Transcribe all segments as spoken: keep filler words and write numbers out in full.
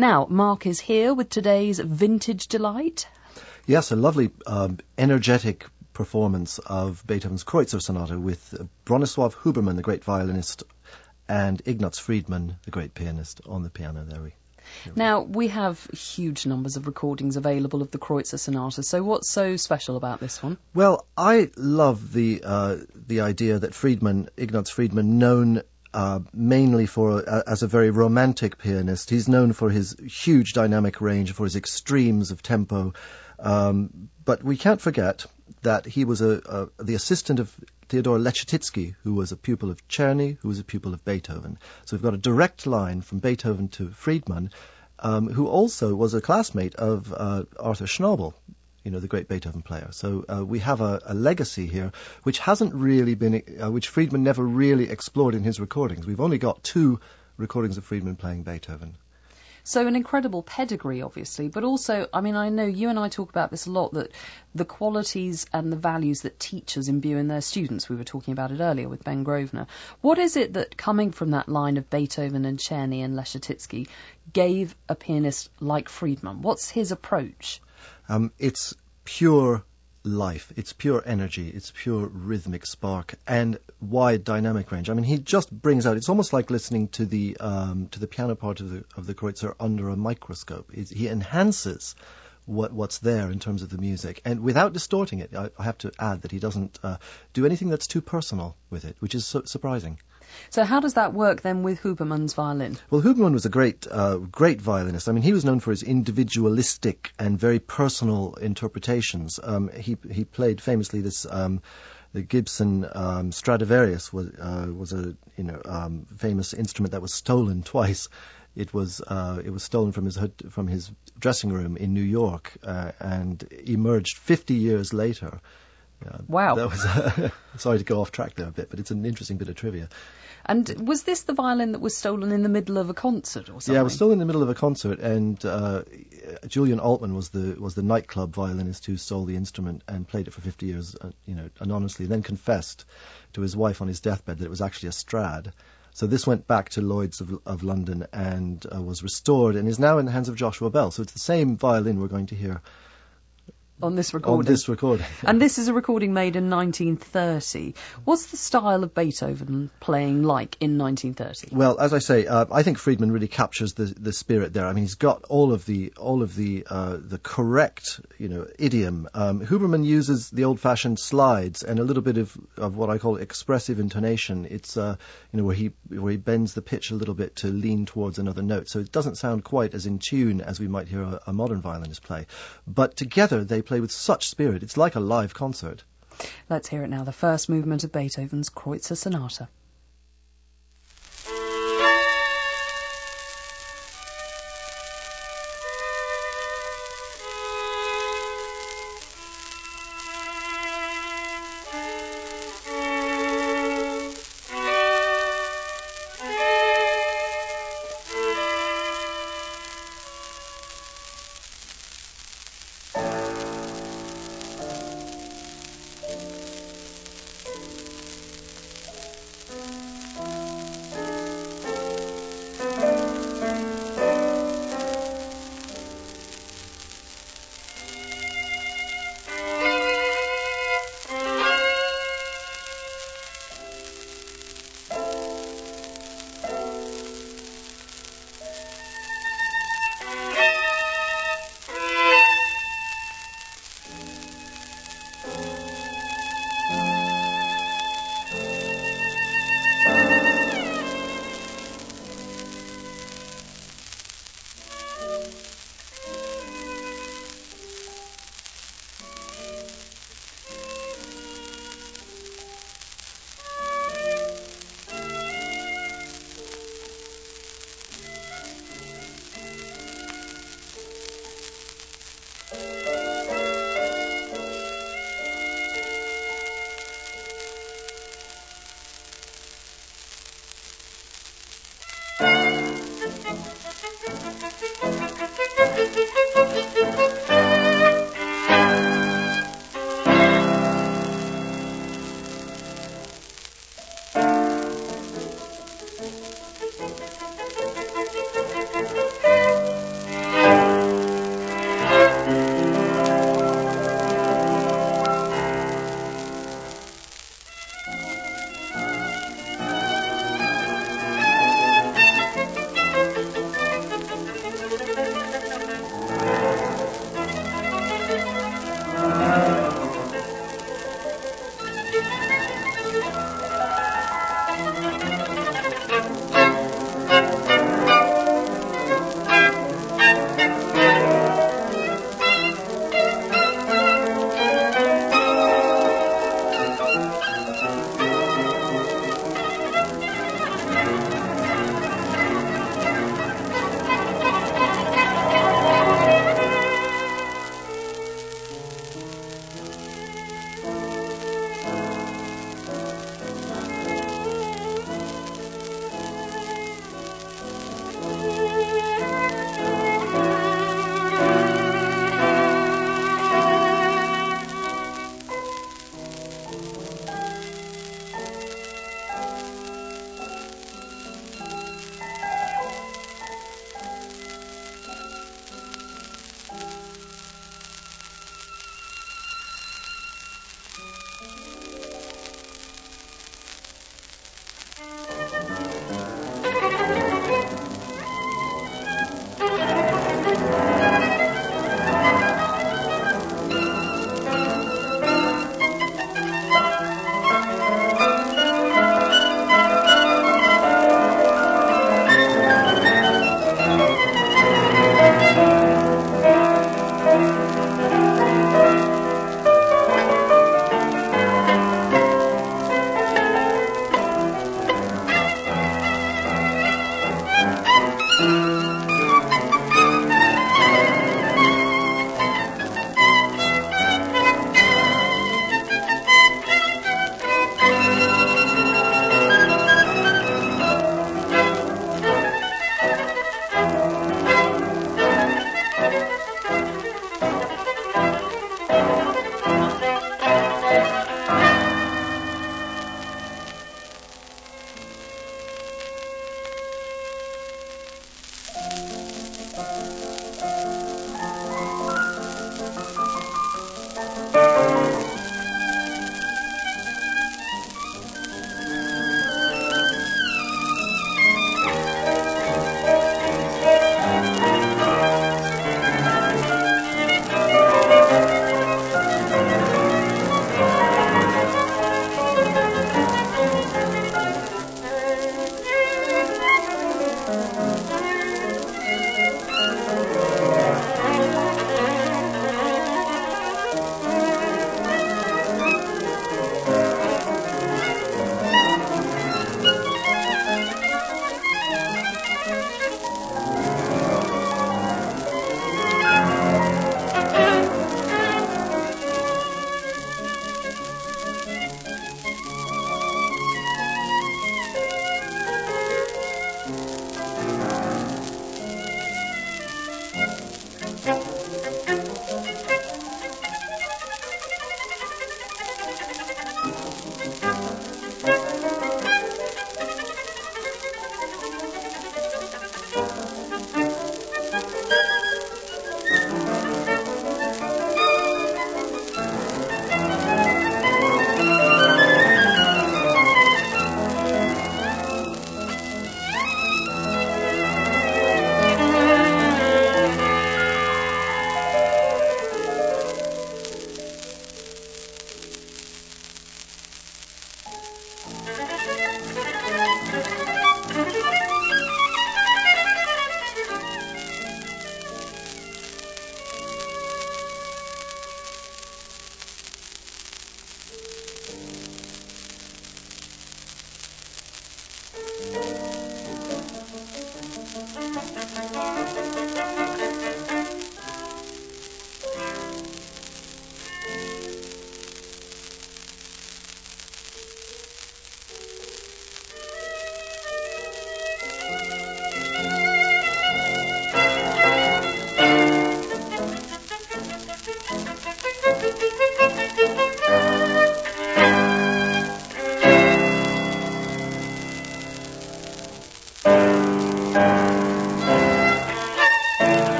Now, Mark is here with today's Vintage Delight. Yes, a lovely, um, energetic performance of Beethoven's Kreutzer Sonata with Bronislaw Huberman, the great violinist, and Ignaz Friedman, the great pianist, on the piano. There we Now, we have huge numbers of recordings available of the Kreutzer Sonata, so what's so special about this one? Well, I love the uh, the idea that Friedman, Ignaz Friedman, known uh, mainly for uh, as a very romantic pianist, he's known for his huge dynamic range, for his extremes of tempo, um, but we can't forget that he was a, a the assistant of Theodor Leschetizky, who was a pupil of Czerny, who was a pupil of Beethoven. So we've got a direct line from Beethoven to Friedman, um, who also was a classmate of uh, Arthur Schnabel, you know, the great Beethoven player. So uh, we have a, a legacy here which hasn't really been, uh, which Friedman never really explored in his recordings. We've only got two recordings of Friedman playing Beethoven. So an incredible pedigree, obviously, but also, I mean, I know you and I talk about this a lot, that the qualities and the values that teachers imbue in their students, we were talking about it earlier with Ben Grosvenor. What is it that, coming from that line of Beethoven and Czerny and Leschetizky, gave a pianist like Friedman? What's his approach? Um, it's pure life, it's pure energy, it's pure rhythmic spark and wide dynamic range. I mean, he just brings out, it's almost like listening to the um, to the piano part of the of the Kreutzer under a microscope. It's, he enhances what what's there in terms of the music, and without distorting it. I, I have to add that he doesn't uh, do anything that's too personal with it, which is su- surprising. So how does that work then with Huberman's violin? Well, Huberman was a great, uh, great violinist. I mean, he was known for his individualistic and very personal interpretations. Um, he he played famously this um, the Gibson um, Stradivarius was uh, was a you know um, famous instrument that was stolen twice. It was uh, it was stolen from his from his dressing room in New York uh, and emerged fifty years later. Uh, wow. That was uh, sorry to go off track there a bit, but it's an interesting bit of trivia. And was this the violin that was stolen in the middle of a concert or something? Yeah, it was stolen in the middle of a concert, and uh, Julian Altman was the was the nightclub violinist who stole the instrument and played it for fifty years, uh, you know, anonymously. Then confessed to his wife on his deathbed that it was actually a Strad. So this went back to Lloyd's of, of London and uh, was restored and is now in the hands of Joshua Bell. So it's the same violin we're going to hear on this recording. On this recording. And this is a recording made in nineteen thirty. What's the style of Beethoven playing like in nineteen thirty? Well, as I say, uh, I think Friedman really captures the the spirit there. I mean, he's got all of the all of the uh, the correct, you know, idiom. Um, Huberman uses the old-fashioned slides and a little bit of, of what I call expressive intonation. It's uh, you know where he where he bends the pitch a little bit to lean towards another note, so it doesn't sound quite as in tune as we might hear a, a modern violinist play. But together they play with such spirit. It's like a live concert. Let's hear it now, the first movement of Beethoven's Kreutzer Sonata.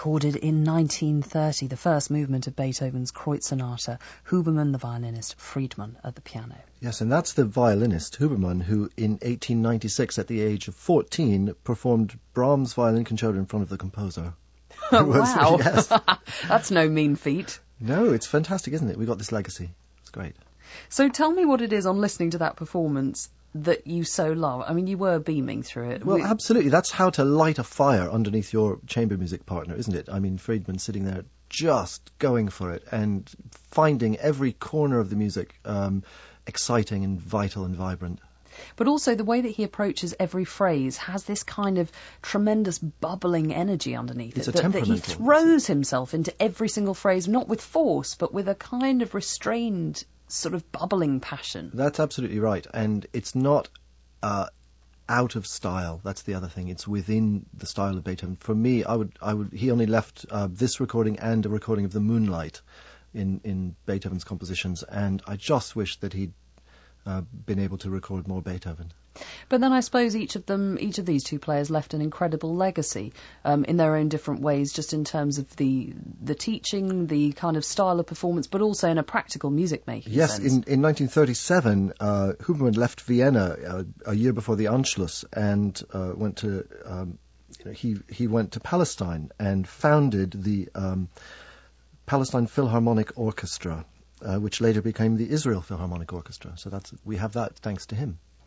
recorded in nineteen thirty, the first movement of Beethoven's Kreuz Sonata, Huberman the violinist, Friedman at the piano. Yes, and that's the violinist, Huberman, who in eighteen ninety-six, at the age of fourteen, performed Brahms' Violin Concerto in front of the composer. Oh, was, wow. Yes. That's no mean feat. No, it's fantastic, isn't it? We got this legacy. It's great. So tell me what it is on listening to that performance that you so love. I mean, you were beaming through it. Well, we... absolutely. That's how to light a fire underneath your chamber music partner, isn't it? I mean, Friedman sitting there just going for it and finding every corner of the music um, exciting and vital and vibrant. But also the way that he approaches every phrase has this kind of tremendous bubbling energy underneath it's it. A that, that he throws himself into every single phrase, not with force, but with a kind of restrained sort of bubbling passion. That's absolutely right. And it's not uh, out of style. That's the other thing. It's within the style of Beethoven. For me, I would, I would. He only left uh, this recording and a recording of the Moonlight in, in Beethoven's compositions, and I just wish that he'd Uh, been able to record more Beethoven. But then I suppose each of them, each of these two players left an incredible legacy um, in their own different ways, just in terms of the the teaching, the kind of style of performance, but also in a practical music making yes, sense. in, in nineteen thirty-seven, uh, Huberman left Vienna uh, a year before the Anschluss and uh, went to um, you know, he he went to Palestine and founded the um, Palestine Philharmonic Orchestra. Uh, which later became the Israel Philharmonic Orchestra. So that's we have that thanks to him.